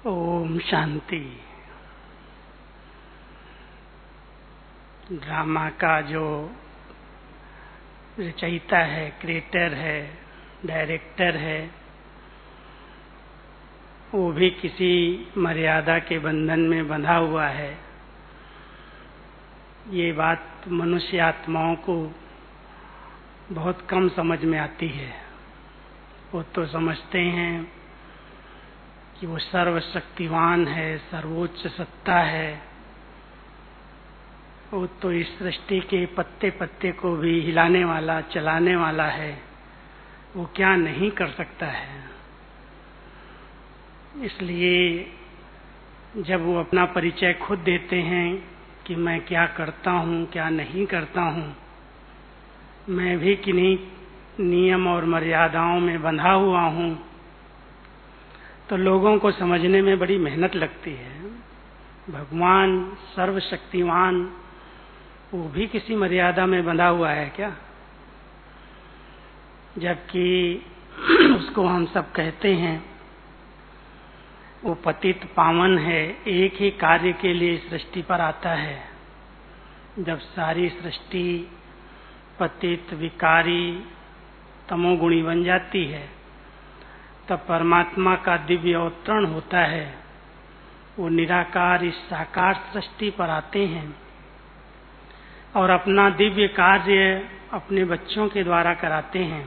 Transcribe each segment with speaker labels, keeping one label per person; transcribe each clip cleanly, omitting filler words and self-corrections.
Speaker 1: Om Shanti. Drama का जो रचयिता है, क्रिएटर है, डायरेक्टर है, वो भी किसी मर्यादा के बंधन में बंधा हुआ है। ये बात मनुष्य आत्माओं को बहुत कम समझ में आती है। वो तो समझते हैं कि वो सर्वशक्तिवान है, सर्वोच्च सत्ता है, वो तो इस सृष्टि के पत्ते पत्ते को भी हिलाने वाला, चलाने वाला है, वो क्या नहीं कर सकता है। इसलिए जब वो अपना परिचय खुद देते हैं कि मैं क्या करता हूँ, क्या नहीं करता हूँ, मैं भी किन्हीं नियम और मर्यादाओं में बंधा हुआ हूँ, तो लोगों को समझने में बड़ी मेहनत लगती है। भगवान सर्वशक्तिवान, वो भी किसी मर्यादा में बंधा हुआ है क्या? जबकि उसको हम सब कहते हैं वो पतित पावन है, एक ही कार्य के लिए सृष्टि पर आता है। जब सारी सृष्टि पतित, विकारी, तमोगुणी बन जाती है, तब परमात्मा का दिव्य अवतरण होता है। वो निराकार इस साकार सृष्टि पर आते हैं और अपना दिव्य कार्य अपने बच्चों के द्वारा कराते हैं,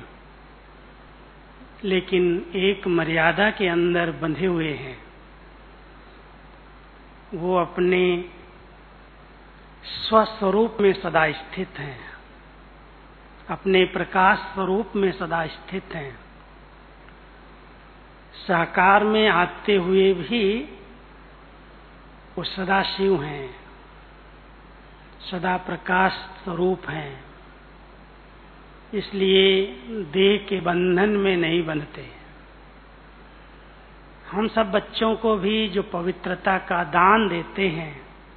Speaker 1: लेकिन एक मर्यादा के अंदर बंधे हुए हैं। वो अपने स्वस्वरूप में सदा स्थित हैं, अपने प्रकाश स्वरूप में सदा स्थित हैं। साकार में आते हुए भी वो सदा शिव हैं, सदा प्रकाश स्वरूप हैं। इसलिए देह के बंधन में नहीं बंधते। हम सब बच्चों को भी जो पवित्रता का दान देते हैं,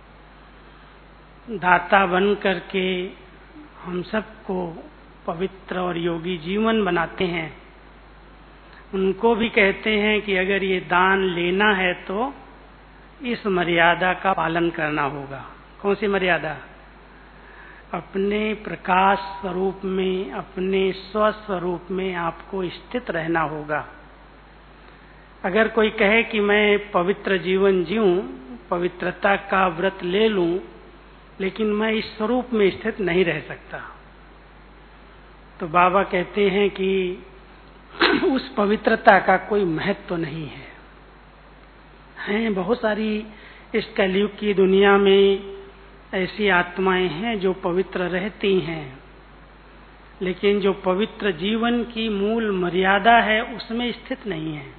Speaker 1: दाता बन करके हम सबको पवित्र और योगी जीवन बनाते हैं, उनको भी कहते हैं कि अगर ये दान लेना है तो इस मर्यादा का पालन करना होगा। कौन सी मर्यादा? अपने प्रकाश स्वरूप में, अपने स्वस्वरूप में आपको स्थित रहना होगा। अगर कोई कहे कि मैं पवित्र जीवन जीऊं, पवित्रता का व्रत ले लूं, लेकिन मैं इस स्वरूप में स्थित नहीं रह सकता, तो बाबा कहते हैं कि उस पवित्रता का कोई महत्व तो नहीं है। हैं बहुत सारी इस कलयुग की दुनिया में ऐसी आत्माएं हैं जो पवित्र रहती हैं, लेकिन जो पवित्र जीवन की मूल मर्यादा है उसमें स्थित नहीं है।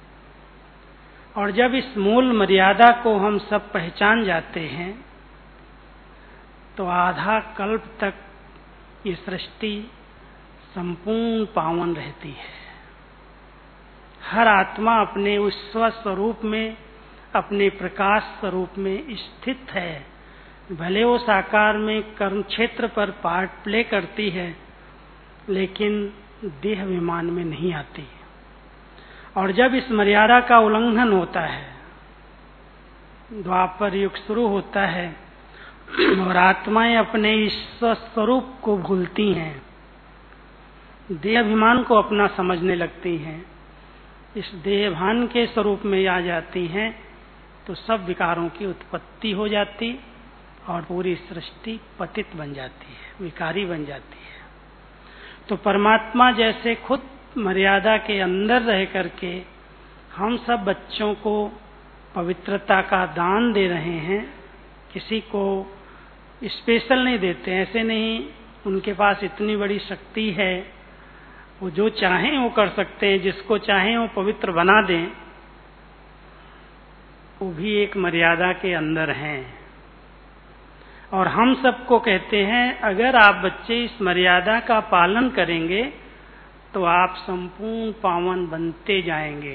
Speaker 1: और जब इस मूल मर्यादा को हम सब पहचान जाते हैं, तो आधा कल्प तक ये सृष्टि संपूर्ण पावन रहती है। हर आत्मा अपने उस स्वस्वरूप में, अपने प्रकाश स्वरूप में स्थित है। भले वो साकार में कर्म क्षेत्र पर पार्ट प्ले करती है, लेकिन देह विमान में नहीं आती। और जब इस मर्यादा का उल्लंघन होता है, द्वापर युग शुरू होता है और आत्माएं अपने इस स्वस्वरूप को भूलती हैं, देहाभिमान को अपना समझने लगती हैं, इस देहभान के स्वरूप में आ जाती हैं, तो सब विकारों की उत्पत्ति हो जाती और पूरी सृष्टि पतित बन जाती है, विकारी बन जाती है। तो परमात्मा जैसे खुद मर्यादा के अंदर रह करके हम सब बच्चों को पवित्रता का दान दे रहे हैं, किसी को स्पेशल नहीं देते, ऐसे नहीं उनके पास इतनी बड़ी शक्ति है, वो जो चाहें वो कर सकते हैं, जिसको चाहें वो पवित्र बना दें, वो भी एक मर्यादा के अंदर हैं। और हम सबको कहते हैं अगर आप बच्चे इस मर्यादा का पालन करेंगे तो आप संपूर्ण पावन बनते जाएंगे।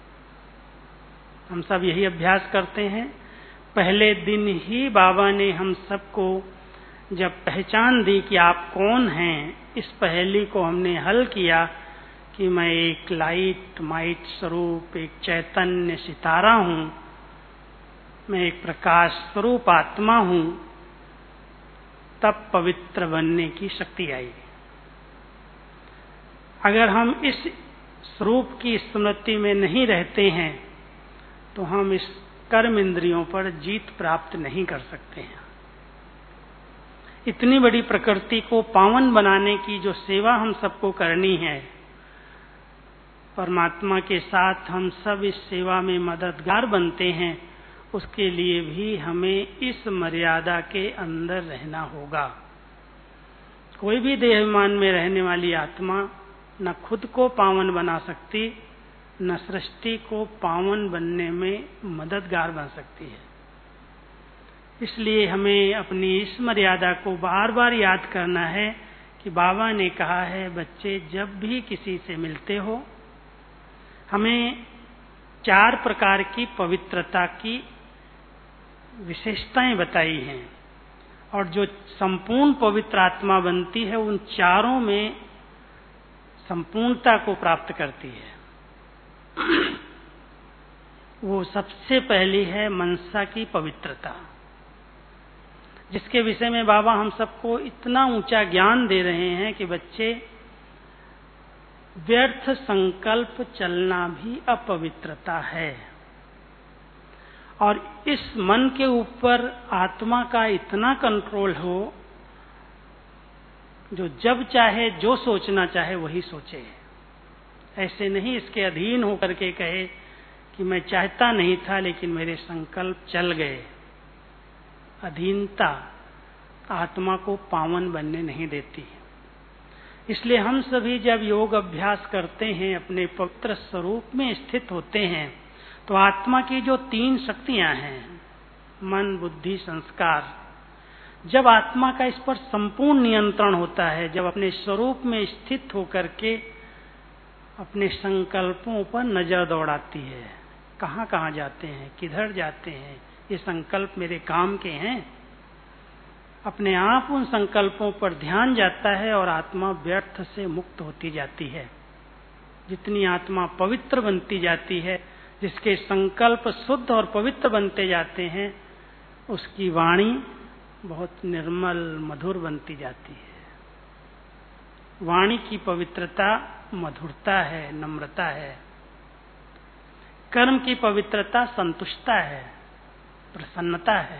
Speaker 1: हम सब यही अभ्यास करते हैं। पहले दिन ही बाबा ने हम सबको जब पहचान दी कि आप कौन हैं, इस पहेली को हमने हल किया कि मैं एक लाइट माइट स्वरूप, एक चैतन्य सितारा हूं, मैं एक प्रकाश स्वरूप आत्मा हूं, तब पवित्र बनने की शक्ति आई। अगर हम इस स्वरूप की स्मृति में नहीं रहते हैं तो हम इस कर्म इंद्रियों पर जीत प्राप्त नहीं कर सकते हैं। इतनी बड़ी प्रकृति को पावन बनाने की जो सेवा हम सबको करनी है, परमात्मा के साथ हम सब इस सेवा में मददगार बनते हैं, उसके लिए भी हमें इस मर्यादा के अंदर रहना होगा। कोई भी देहाभिमान में रहने वाली आत्मा न खुद को पावन बना सकती, न सृष्टि को पावन बनने में मददगार बन सकती है। इसलिए हमें अपनी इस मर्यादा को बार बार याद करना है कि बाबा ने कहा है, बच्चे जब भी किसी से मिलते हो, हमें 4 प्रकार की पवित्रता की विशेषताएं बताई हैं, और जो संपूर्ण पवित्र आत्मा बनती है उन चारों में संपूर्णता को प्राप्त करती है। वो सबसे पहली है मनसा की पवित्रता, जिसके विषय में बाबा हम सबको इतना ऊंचा ज्ञान दे रहे हैं कि बच्चे, व्यर्थ संकल्प चलना भी अपवित्रता है। और इस मन के ऊपर आत्मा का इतना कंट्रोल हो, जो जब चाहे जो सोचना चाहे वही सोचे। ऐसे नहीं इसके अधीन होकर के कहे कि मैं चाहता नहीं था लेकिन मेरे संकल्प चल गए। अधीनता आत्मा को पावन बनने नहीं देती। इसलिए हम सभी जब योग अभ्यास करते हैं, अपने पवित्र स्वरूप में स्थित होते हैं, तो आत्मा की जो 3 शक्तियां हैं, मन बुद्धि संस्कार, जब आत्मा का इस पर संपूर्ण नियंत्रण होता है, जब अपने स्वरूप में स्थित होकर के अपने संकल्पों पर नजर दौड़ाती है, कहाँ कहाँ जाते हैं, किधर जाते हैं, ये संकल्प मेरे काम के हैं, अपने आप उन संकल्पों पर ध्यान जाता है और आत्मा व्यर्थ से मुक्त होती जाती है। जितनी आत्मा पवित्र बनती जाती है, जिसके संकल्प शुद्ध और पवित्र बनते जाते हैं, उसकी वाणी बहुत निर्मल मधुर बनती जाती है। वाणी की पवित्रता मधुरता है, नम्रता है। कर्म की पवित्रता संतुष्टता है, प्रसन्नता है।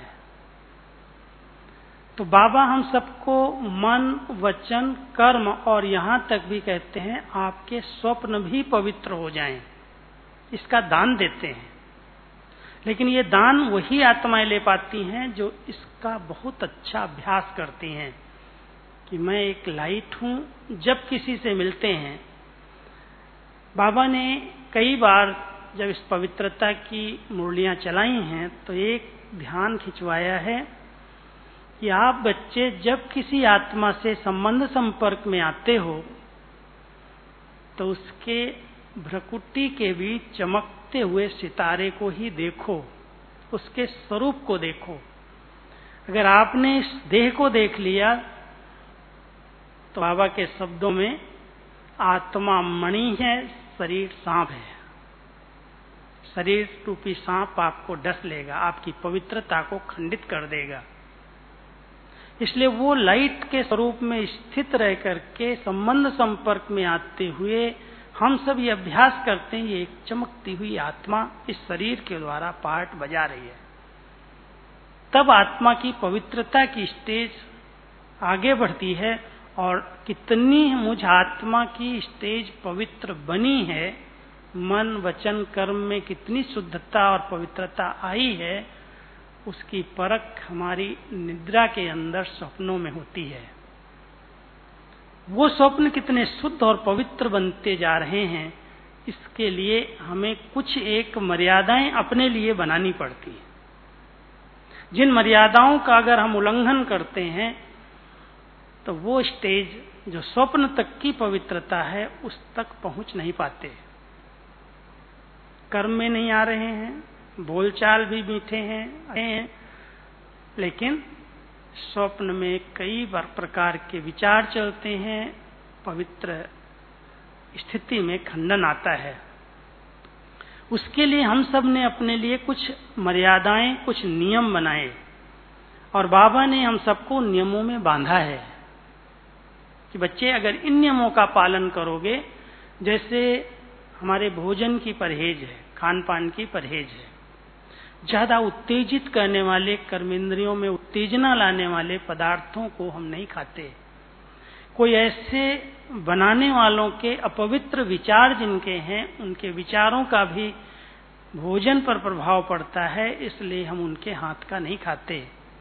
Speaker 1: तो बाबा हम सबको मन वचन कर्म और यहां तक भी कहते हैं आपके स्वप्न भी पवित्र हो जाएं, इसका दान देते हैं। लेकिन ये दान वही आत्माएं ले पाती हैं जो इसका बहुत अच्छा अभ्यास करती हैं कि मैं एक लाइट हूं। जब किसी से मिलते हैं, बाबा ने कई बार जब इस पवित्रता की मुरलियां चलाई हैं तो एक ध्यान खिंचवाया है कि आप बच्चे जब किसी आत्मा से संबंध संपर्क में आते हो तो उसके भ्रकुटी के बीच चमकते हुए सितारे को ही देखो, उसके स्वरूप को देखो। अगर आपने इस देह को देख लिया तो बाबा के शब्दों में आत्मा मणि है, शरीर सांप है। शरीर रूपी सांप आपको डस लेगा, आपकी पवित्रता को खंडित कर देगा। इसलिए वो लाइट के स्वरूप में स्थित रह करके संबंध संपर्क में आते हुए हम सब ये अभ्यास करते हैं, ये एक चमकती हुई आत्मा इस शरीर के द्वारा पार्ट बजा रही है। तब आत्मा की पवित्रता की स्टेज आगे बढ़ती है और कितनी मुझ आत्मा की स्टेज पवित्र बनी है, मन वचन कर्म में कितनी शुद्धता और पवित्रता आई है, उसकी परख हमारी निद्रा के अंदर स्वप्नों में होती है। वो स्वप्न कितने शुद्ध और पवित्र बनते जा रहे हैं, इसके लिए हमें कुछ एक मर्यादाएं अपने लिए बनानी पड़ती है। जिन मर्यादाओं का अगर हम उल्लंघन करते हैं तो वो स्टेज जो स्वप्न तक की पवित्रता है उस तक पहुंच नहीं पाते। कर्म में नहीं आ रहे हैं, बोलचाल भी मीठे हैं, लेकिन स्वप्न में कई बार प्रकार के विचार चलते हैं, पवित्र स्थिति में खंडन आता है। उसके लिए हम सब ने अपने लिए कुछ मर्यादाएं, कुछ नियम बनाए और बाबा ने हम सबको नियमों में बांधा है कि बच्चे अगर इन नियमों का पालन करोगे, जैसे हमारे भोजन की परहेज है, खान पान की परहेज है, ज्यादा उत्तेजित करने वाले, कर्मेंद्रियों में उत्तेजना लाने वाले पदार्थों को हम नहीं खाते। कोई ऐसे बनाने वालों के अपवित्र विचार जिनके हैं, उनके विचारों का भी भोजन पर प्रभाव पड़ता है, इसलिए हम उनके हाथ का नहीं खाते।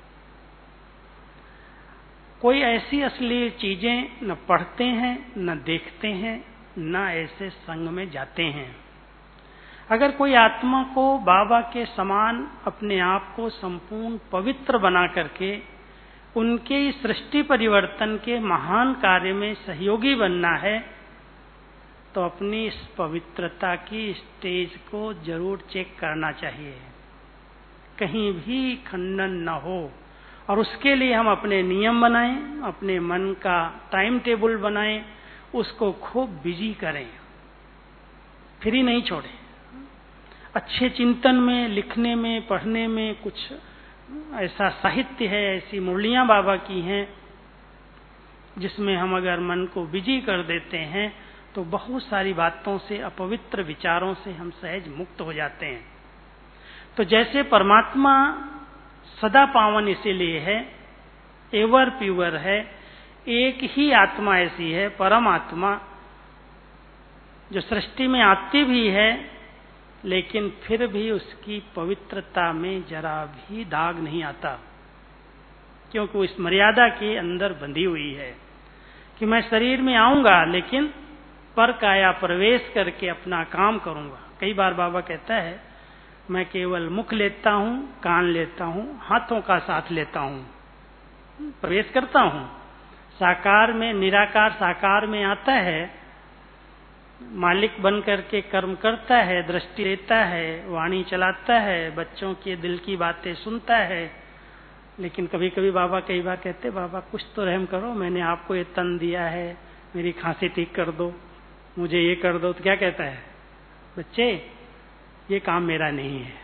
Speaker 1: कोई ऐसी अश्लील चीजें न पढ़ते हैं, न देखते हैं, न ऐसे संग में जाते हैं। अगर कोई आत्मा को बाबा के समान अपने आप को संपूर्ण पवित्र बना करके उनके इस सृष्टि परिवर्तन के महान कार्य में सहयोगी बनना है, तो अपनी इस पवित्रता की स्टेज को जरूर चेक करना चाहिए, कहीं भी खंडन न हो। और उसके लिए हम अपने नियम बनाएं, अपने मन का टाइम टेबल बनाएं, उसको खूब बिजी करें, फ्री नहीं छोड़ें। अच्छे चिंतन में, लिखने में, पढ़ने में कुछ ऐसा साहित्य है, ऐसी मुरलियां बाबा की हैं जिसमें हम अगर मन को बिजी कर देते हैं तो बहुत सारी बातों से, अपवित्र विचारों से हम सहज मुक्त हो जाते हैं। तो जैसे परमात्मा सदा पावन इसीलिए है, एवर प्योर है, एक ही आत्मा ऐसी है, परम आत्मा, जो सृष्टि में आती भी है लेकिन फिर भी उसकी पवित्रता में जरा भी दाग नहीं आता, क्योंकि वो इस मर्यादा के अंदर बंधी हुई है कि मैं शरीर में आऊंगा लेकिन पर काया प्रवेश करके अपना काम करूंगा। कई बार बाबा कहता है, मैं केवल मुख लेता हूं, कान लेता हूं, हाथों का साथ लेता हूं, प्रवेश करता हूं। साकार में, निराकार साकार में आता है, मालिक बन करके कर्म करता है, दृष्टि देता है, वाणी चलाता है, बच्चों के दिल की बातें सुनता है। लेकिन कभी कभी बाबा कई बार कहते, बाबा कुछ तो रहम करो, मैंने आपको ये तन दिया है, मेरी खांसी ठीक कर दो, मुझे ये कर दो। तो क्या कहता है, बच्चे ये काम मेरा नहीं है,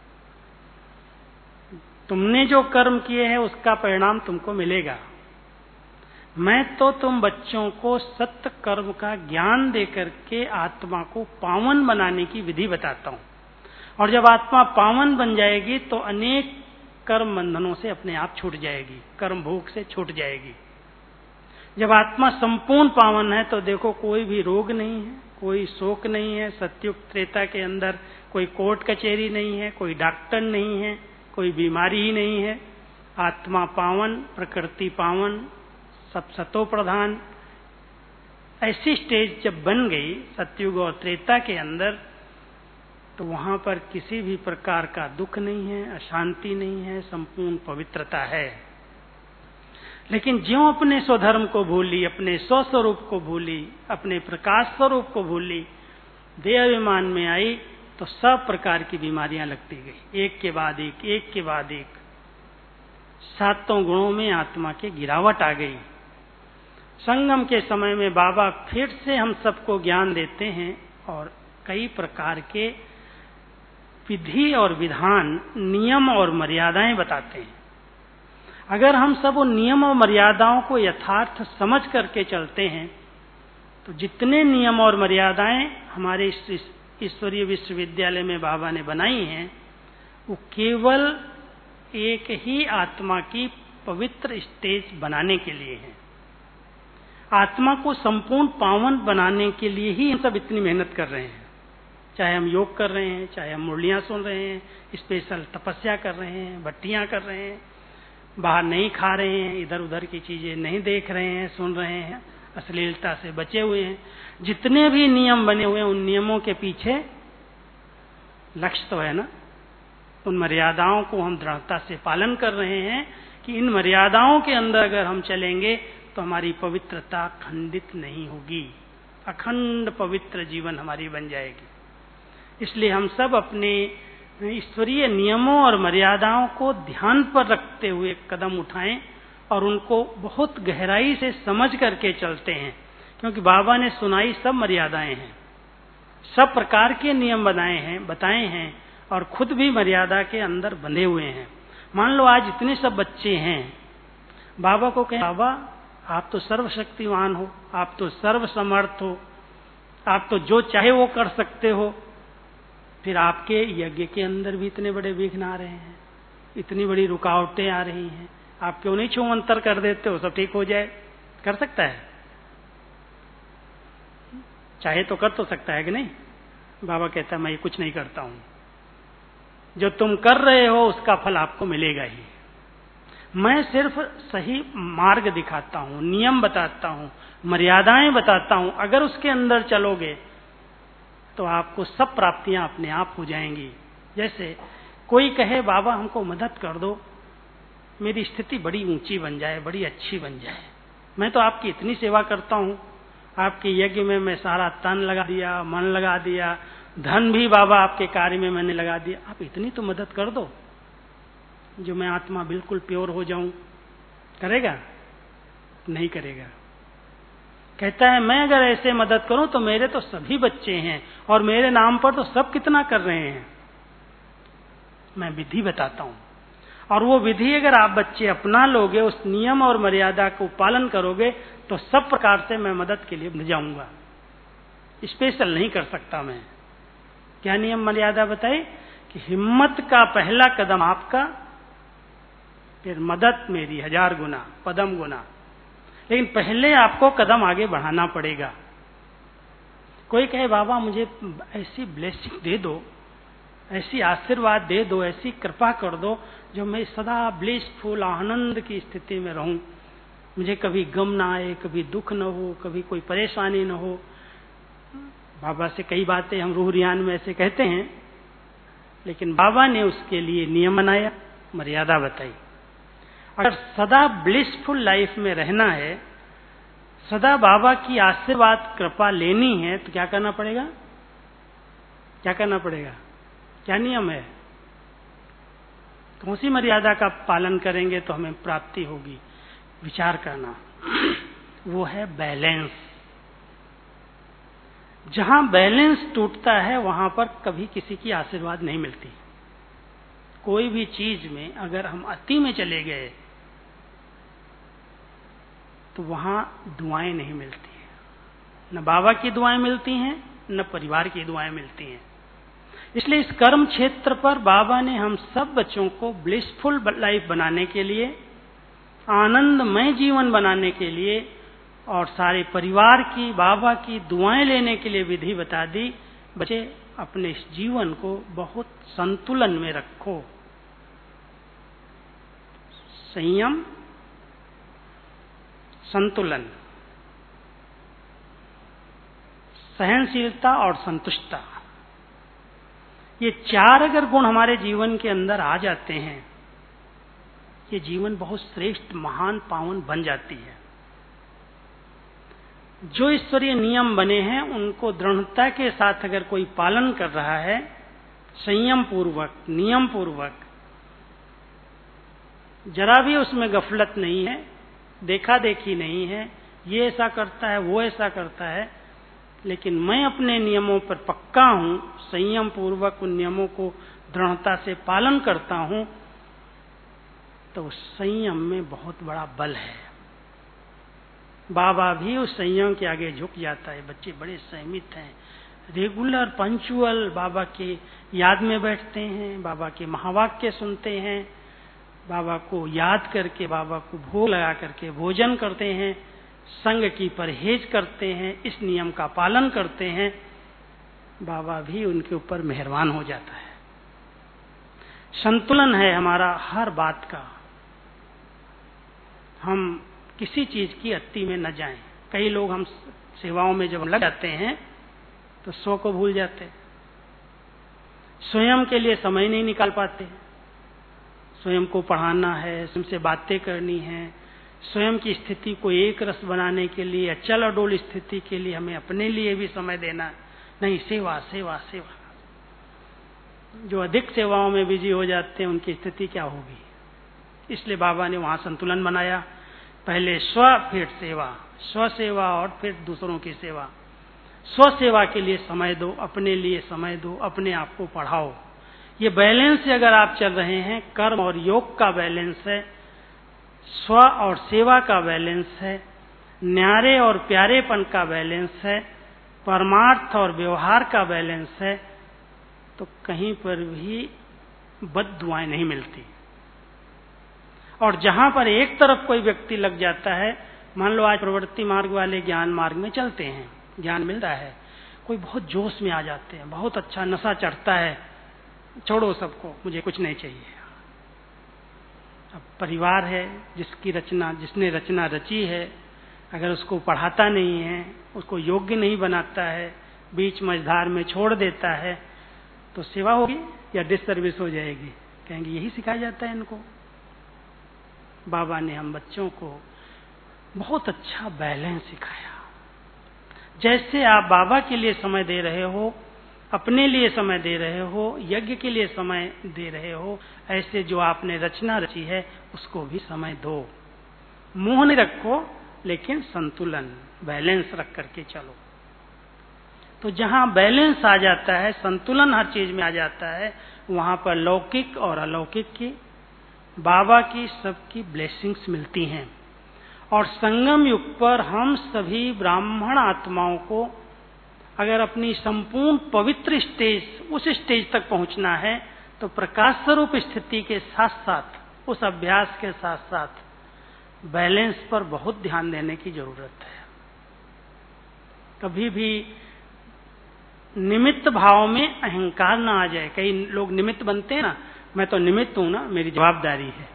Speaker 1: तुमने जो कर्म किए हैं उसका परिणाम तुमको मिलेगा। मैं तो तुम बच्चों को सत्य कर्म का ज्ञान देकर के आत्मा को पावन बनाने की विधि बताता हूं, और जब आत्मा पावन बन जाएगी तो अनेक कर्म बंधनों से अपने आप छूट जाएगी, कर्म भोग से छूट जाएगी। जब आत्मा संपूर्ण पावन है तो देखो कोई भी रोग नहीं है, कोई शोक नहीं है, सत्युग त्रेता के अंदर कोई कोर्ट कचहरी नहीं है, कोई डॉक्टर नहीं है, कोई बीमारी ही नहीं है। आत्मा पावन, प्रकृति पावन, सब सतो प्रधान। ऐसी स्टेज जब बन गई सत्युग और त्रेता के अंदर, तो वहां पर किसी भी प्रकार का दुख नहीं है, अशांति नहीं है, संपूर्ण पवित्रता है। लेकिन ज्यों अपने स्वधर्म को भूली, अपने स्वस्वरूप को भूली, अपने प्रकाश स्वरूप को भूली, देह अभिमान में आई, तो सब प्रकार की बीमारियां लगती गई, एक के बाद एक, एक के बाद एक। सातों गुणों में आत्मा की गिरावट आ गई। संगम के समय में बाबा फिर से हम सबको ज्ञान देते हैं और कई प्रकार के विधि और विधान, नियम और मर्यादाएं बताते हैं। अगर हम सब उन नियम और मर्यादाओं को यथार्थ समझ करके चलते हैं तो जितने नियम और मर्यादाएं हमारे ईश्वरीय विश्वविद्यालय में बाबा ने बनाई हैं, वो केवल एक ही आत्मा की पवित्र स्टेज बनाने के लिए है। आत्मा को संपूर्ण पावन बनाने के लिए ही हम सब इतनी मेहनत कर रहे हैं। चाहे हम योग कर रहे हैं, चाहे हम मुरलियां सुन रहे हैं, स्पेशल तपस्या कर रहे हैं, भट्टियां कर रहे हैं, बाहर नहीं खा रहे हैं, इधर उधर की चीजें नहीं देख रहे हैं, सुन रहे हैं, अश्लीलता से बचे हुए हैं। जितने भी नियम बने हुए हैं, उन नियमों के पीछे लक्ष्य तो है ना, उन मर्यादाओं को हम दृढ़ता से पालन कर रहे हैं कि इन मर्यादाओं के अंदर अगर हम चलेंगे तो हमारी पवित्रता खंडित नहीं होगी, अखंड पवित्र जीवन हमारी बन जाएगी। इसलिए हम सब अपने ईश्वरीय नियमों और मर्यादाओं को ध्यान पर रखते हुए कदम उठाएं और उनको बहुत गहराई से समझ करके चलते हैं क्योंकि बाबा ने सुनाई सब मर्यादाएं हैं, सब प्रकार के नियम बताए हैं और खुद भी मर्यादा के अंदर बंधे हुए हैं। मान लो आज इतने सब बच्चे हैं, बाबा को कहें बाबा आप तो सर्वशक्तिमान हो, आप तो सर्वसमर्थ हो, आप तो जो चाहे वो कर सकते हो, फिर आपके यज्ञ के अंदर भी इतने बड़े विघ्न आ रहे हैं, इतनी बड़ी रुकावटें आ रही हैं, आप क्यों नहीं छूमंतर कर देते हो, सब ठीक हो जाए? कर सकता है? चाहे तो कर तो सकता है कि नहीं? बाबा कहता है मैं ये कुछ नहीं करता हूं, जो तुम कर रहे हो उसका फल आपको मिलेगा ही। मैं सिर्फ सही मार्ग दिखाता हूं, नियम बताता हूं, मर्यादाएं बताता हूं। अगर उसके अंदर चलोगे तो आपको सब प्राप्तियां अपने आप हो जाएंगी। जैसे कोई कहे बाबा हमको मदद कर दो, मेरी स्थिति बड़ी ऊंची बन जाए, बड़ी अच्छी बन जाए, मैं तो आपकी इतनी सेवा करता हूं, आपके यज्ञ में मैं सारा तन लगा दिया, मन लगा दिया, धन भी बाबा आपके कार्य में मैंने लगा दिया, आप इतनी तो मदद कर दो जो मैं आत्मा बिल्कुल प्योर हो जाऊं। करेगा? नहीं करेगा। कहता है मैं अगर ऐसे मदद करूं तो मेरे तो सभी बच्चे हैं और मेरे नाम पर तो सब कितना कर रहे हैं। मैं विधि बताता हूं और वो विधि अगर आप बच्चे अपना लोगे, उस नियम और मर्यादा को पालन करोगे तो सब प्रकार से मैं मदद के लिए बन जाऊंगा। स्पेशल नहीं कर सकता मैं। क्या नियम मर्यादा बताई कि हिम्मत का पहला कदम आपका, फिर मदद मेरी 1000 गुना, पदम गुना। लेकिन पहले आपको कदम आगे बढ़ाना पड़ेगा। कोई कहे बाबा मुझे ऐसी ब्लेसिंग दे दो, ऐसी आशीर्वाद दे दो, ऐसी कृपा कर दो जो मैं सदा ब्लिसफुल आनंद की स्थिति में रहूं, मुझे कभी गम ना आए, कभी दुख न हो, कभी कोई परेशानी न हो। बाबा से कई बातें हम रूह रियान में ऐसे कहते हैं, लेकिन बाबा ने उसके लिए नियम बनाया, मर्यादा बताई। अगर सदा ब्लिसफुल लाइफ में रहना है, सदा बाबा की आशीर्वाद कृपा लेनी है, तो क्या करना पड़ेगा? क्या करना पड़ेगा? क्या नियम है? कौन सी मर्यादा का पालन करेंगे तो हमें प्राप्ति होगी? विचार करना। वो है बैलेंस। जहां बैलेंस टूटता है वहां पर कभी किसी की आशीर्वाद नहीं मिलती। कोई भी चीज में अगर हम अति में चले गए तो वहां दुआएं नहीं मिलती हैं। न बाबा की दुआएं मिलती हैं, न परिवार की दुआएं मिलती हैं। इसलिए इस कर्म क्षेत्र पर बाबा ने हम सब बच्चों को ब्लिसफुल लाइफ बनाने के लिए, आनंदमय जीवन बनाने के लिए और सारे परिवार की बाबा की दुआएं लेने के लिए विधि बता दी। बच्चे अपने इस जीवन को बहुत संतुलन में रखो। संयम, संतुलन, सहनशीलता और संतुष्टता, ये 4 अगर गुण हमारे जीवन के अंदर आ जाते हैं, ये जीवन बहुत श्रेष्ठ, महान, पावन बन जाती है। जो ईश्वरीय नियम बने हैं उनको दृढ़ता के साथ अगर कोई पालन कर रहा है, संयम पूर्वक, नियम पूर्वक, जरा भी उसमें गफलत नहीं है, देखा देखी नहीं है, ये ऐसा करता है, वो ऐसा करता है, लेकिन मैं अपने नियमों पर पक्का हूं, संयम पूर्वक उन नियमों को दृढ़ता से पालन करता हूं, तो संयम में बहुत बड़ा बल है। बाबा भी उस संयम के आगे झुक जाता है। बच्चे बड़े संयमित हैं, रेगुलर पंचुअल बाबा के याद में बैठते हैं, बाबा के महावाक्य सुनते हैं, बाबा को याद करके, बाबा को भोग लगा करके भोजन करते हैं, संग की परहेज करते हैं, इस नियम का पालन करते हैं। बाबा भी उनके ऊपर मेहरबान हो जाता है। संतुलन है हमारा हर बात का। हम किसी चीज की अति में न जाएं। कई लोग हम सेवाओं में जब लग जाते हैं तो सो को भूल जाते, स्वयं के लिए समय नहीं निकाल पाते। स्वयं को पढ़ाना है, स्वयं से बातें करनी है, स्वयं की स्थिति को एक रस बनाने के लिए, अचल अडोल स्थिति के लिए हमें अपने लिए भी समय देना है। नहीं, सेवा सेवा सेवा। जो अधिक सेवाओं में बिजी हो जाते हैं उनकी स्थिति क्या होगी? इसलिए बाबा ने वहां संतुलन बनाया पहले स्व फिर सेवा, स्व सेवा और फिर दूसरों की सेवा। स्व सेवा के लिए समय दो, अपने लिए समय दो, अपने आप को पढ़ाओ। ये बैलेंस से अगर आप चल रहे हैं, कर्म और योग का बैलेंस है, स्व और सेवा का बैलेंस है, न्यारे और प्यारेपन का बैलेंस है, परमार्थ और व्यवहार का बैलेंस है, तो कहीं पर भी बद दुआएं नहीं मिलती। और जहां पर एक तरफ कोई व्यक्ति लग जाता है, मान लो आज प्रवृत्ति मार्ग वाले ज्ञान मार्ग में चलते हैं, ज्ञान मिलता है, कोई बहुत जोश में आ जाते हैं, बहुत अच्छा नशा चढ़ता है, छोड़ो सबको, मुझे कुछ नहीं चाहिए। अब परिवार है जिसने रचना रची है, अगर उसको पढ़ाता नहीं है, उसको योग्य नहीं बनाता है, बीच मझधार में छोड़ देता है, तो सेवा होगी या डिससर्विस हो जाएगी? कहेंगे यही सिखाया जाता है इनको। बाबा ने हम बच्चों को बहुत अच्छा बैलेंस सिखाया। जैसे आप बाबा के लिए समय दे रहे हो, अपने लिए समय दे रहे हो, यज्ञ के लिए समय दे रहे हो, ऐसे जो आपने रचना रची है उसको भी समय दो। मोह नहीं रखो, लेकिन संतुलन, बैलेंस रख करके चलो। तो जहां बैलेंस आ जाता है, संतुलन हर चीज में आ जाता है, वहां पर लौकिक और अलौकिक की, बाबा की, सबकी ब्लेसिंग्स मिलती हैं। और संगम युग पर हम सभी ब्राह्मण आत्माओं को अगर अपनी संपूर्ण पवित्र स्टेज, उस स्टेज तक पहुंचना है, तो प्रकाश स्वरूप स्थिति के साथ साथ, उस अभ्यास के साथ साथ बैलेंस पर बहुत ध्यान देने की जरूरत है। कभी भी निमित्त भाव में अहंकार ना आ जाए। कई लोग निमित्त बनते हैं ना, मैं तो निमित्त हूं ना, मेरी जवाबदारी है।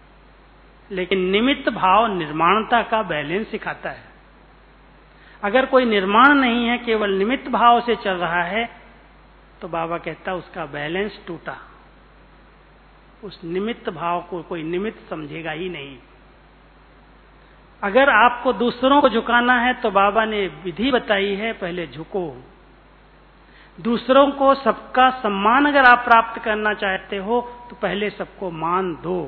Speaker 1: लेकिन निमित्त भाव निर्माणता का बैलेंस सिखाता है। अगर कोई निर्माण नहीं है, केवल निमित्त भाव से चल रहा है, तो बाबा कहता है उसका बैलेंस टूटा। उस निमित्त भाव को कोई निमित्त समझेगा ही नहीं। अगर आपको दूसरों को झुकाना है, तो बाबा ने विधि बताई है, पहले झुको। दूसरों को सबका सम्मान अगर आप प्राप्त करना चाहते हो, तो पहले सबको मान दो।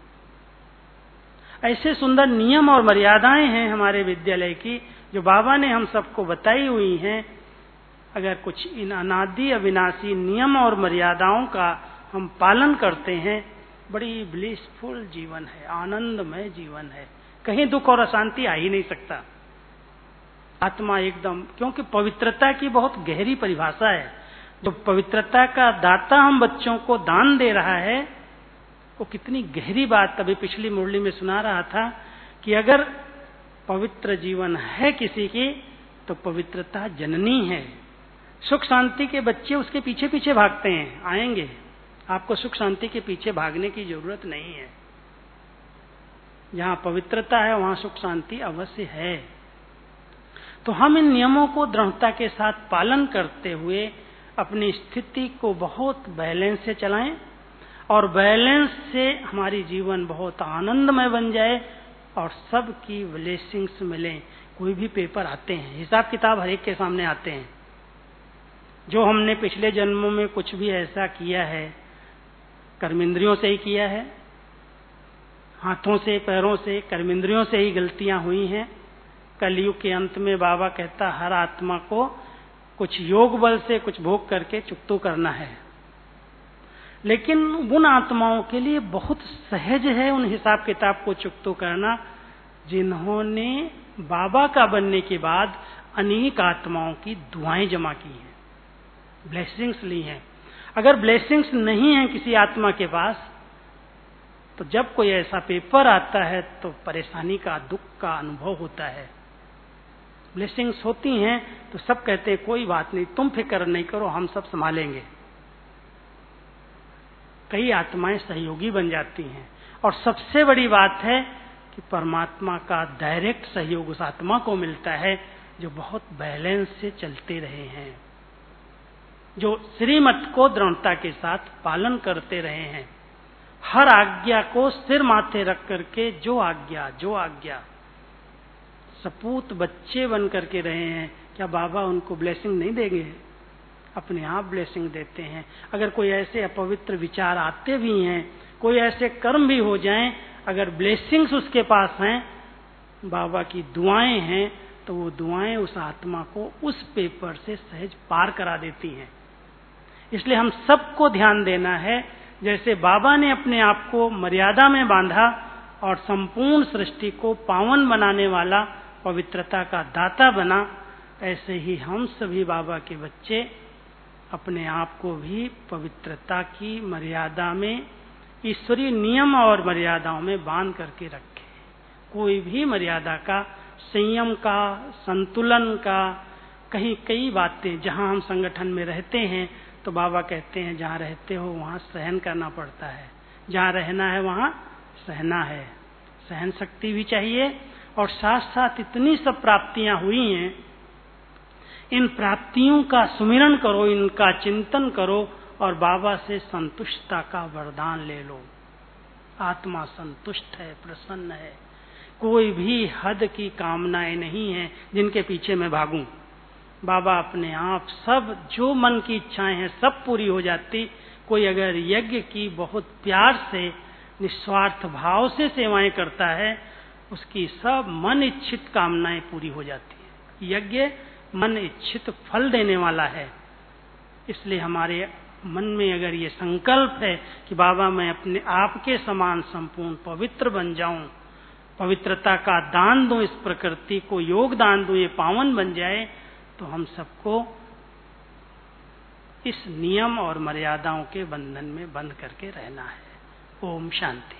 Speaker 1: ऐसे सुंदर नियम और मर्यादाएं हैं हमारे विद्यालय की, जो बाबा ने हम सबको बताई हुई हैं। अगर कुछ इन अनादि अविनाशी नियम और मर्यादाओं का हम पालन करते हैं, बड़ी ब्लिसफुल जीवन है, आनंदमय जीवन है। कहीं दुख और अशांति आ ही नहीं सकता। आत्मा एकदम, क्योंकि पवित्रता की बहुत गहरी परिभाषा है। जो पवित्रता का दाता हम बच्चों को दान दे रहा है, वो कितनी गहरी बात। अभी पिछली मुरली में सुना रहा था कि अगर पवित्र जीवन है किसी की, तो पवित्रता जननी है। सुख शांति के बच्चे उसके पीछे पीछे भागते हैं, आएंगे। आपको सुख शांति के पीछे भागने की जरूरत नहीं है। जहां पवित्रता है, वहां सुख शांति अवश्य है। तो हम इन नियमों को दृढ़ता के साथ पालन करते हुए अपनी स्थिति को बहुत बैलेंस से चलाएं, और बैलेंस से हमारी जीवन बहुत आनंदमय बन जाए और सबकी ब्लेसिंग्स मिलें। कोई भी पेपर आते हैं, हिसाब किताब हर एक के सामने आते हैं। जो हमने पिछले जन्मों में कुछ भी ऐसा किया है, कर्मेंद्रियों से ही किया है, हाथों से, पैरों से, कर्मेंद्रियों से ही गलतियां हुई हैं। कलयुग के अंत में बाबा कहता, हर आत्मा को कुछ योग बल से कुछ भोग करके चुकतो करना है। लेकिन उन आत्माओं के लिए बहुत सहज है उन हिसाब किताब को चुकतो करना, जिन्होंने बाबा का बनने के बाद अनेक आत्माओं की दुआएं जमा की हैं, ब्लेसिंग्स ली हैं। अगर ब्लेसिंग्स नहीं है किसी आत्मा के पास, तो जब कोई ऐसा पेपर आता है तो परेशानी का, दुख का अनुभव होता है। ब्लेसिंग्स होती हैं तो सब कहते हैं कोई बात नहीं, तुम फिक्र नहीं करो, हम सब संभालेंगे। कई आत्माएं सहयोगी बन जाती हैं। और सबसे बड़ी बात है कि परमात्मा का डायरेक्ट सहयोग उस आत्मा को मिलता है जो बहुत बैलेंस से चलते रहे हैं, जो श्रीमत को दृढ़ता के साथ पालन करते रहे हैं। हर आज्ञा को सिर माथे रख करके जो आज्ञा सपूत बच्चे बन करके रहे हैं, क्या बाबा उनको ब्लेसिंग नहीं देंगे? अपने आप ब्लेसिंग देते हैं। अगर कोई ऐसे अपवित्र विचार आते भी हैं, कोई ऐसे कर्म भी हो जाएं, अगर ब्लेसिंग्स उसके पास हैं, बाबा की दुआएं हैं तो वो दुआएं उस आत्मा को उस पेपर से सहज पार करा देती हैं। इसलिए हम सबको ध्यान देना है, जैसे बाबा ने अपने आप को मर्यादा में बांधा और संपूर्ण सृष्टि को पावन बनाने वाला पवित्रता का दाता बना, ऐसे ही हम सभी बाबा के बच्चे अपने आप को भी पवित्रता की मर्यादा में, ईश्वरीय नियम और मर्यादाओं में बांध करके रखें। कोई भी मर्यादा का, संयम का, संतुलन का, कहीं कई बातें, जहां हम संगठन में रहते हैं तो बाबा कहते हैं जहां रहते हो वहां सहन करना पड़ता है, जहां रहना है वहां सहना है, सहन शक्ति भी चाहिए। और साथ साथ इतनी सब प्राप्तियां हुई हैं, इन प्राप्तियों का सुमिरन करो, इनका चिंतन करो और बाबा से संतुष्टता का वरदान ले लो। आत्मा संतुष्ट है, प्रसन्न है, कोई भी हद की कामनाएं नहीं है जिनके पीछे मैं भागूं। बाबा अपने आप सब जो मन की इच्छाएं हैं सब पूरी हो जाती। कोई अगर यज्ञ की बहुत प्यार से, निस्वार्थ भाव से सेवाएं करता है, उसकी सब मन इच्छित कामनाएं पूरी हो जाती है। यज्ञ मन इच्छित फल देने वाला है। इसलिए हमारे मन में अगर ये संकल्प है कि बाबा मैं अपने आप के समान संपूर्ण पवित्र बन जाऊं, पवित्रता का दान दूं, इस प्रकृति को योगदान दूं, ये पावन बन जाए, तो हम सबको इस नियम और मर्यादाओं के बंधन में बंध करके रहना है। ओम शांति।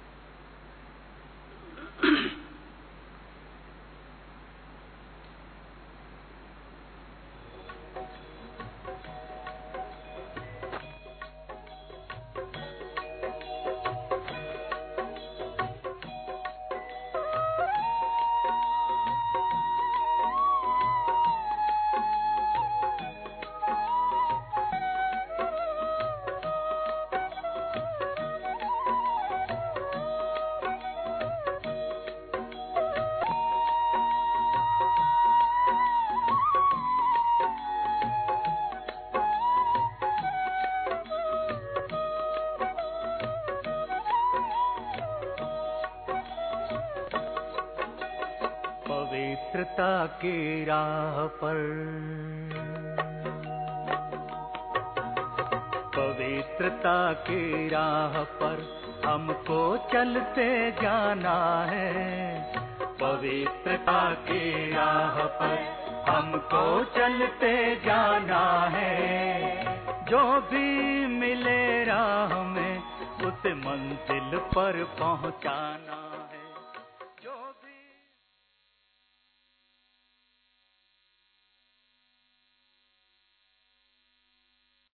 Speaker 2: पवित्रता की राह पर, पवित्रता की राह पर हमको चलते जाना है। पवित्रता की राह पर हमको चलते जाना है। जो भी मिले राह में उसे मंजिल पर पहुंचाना।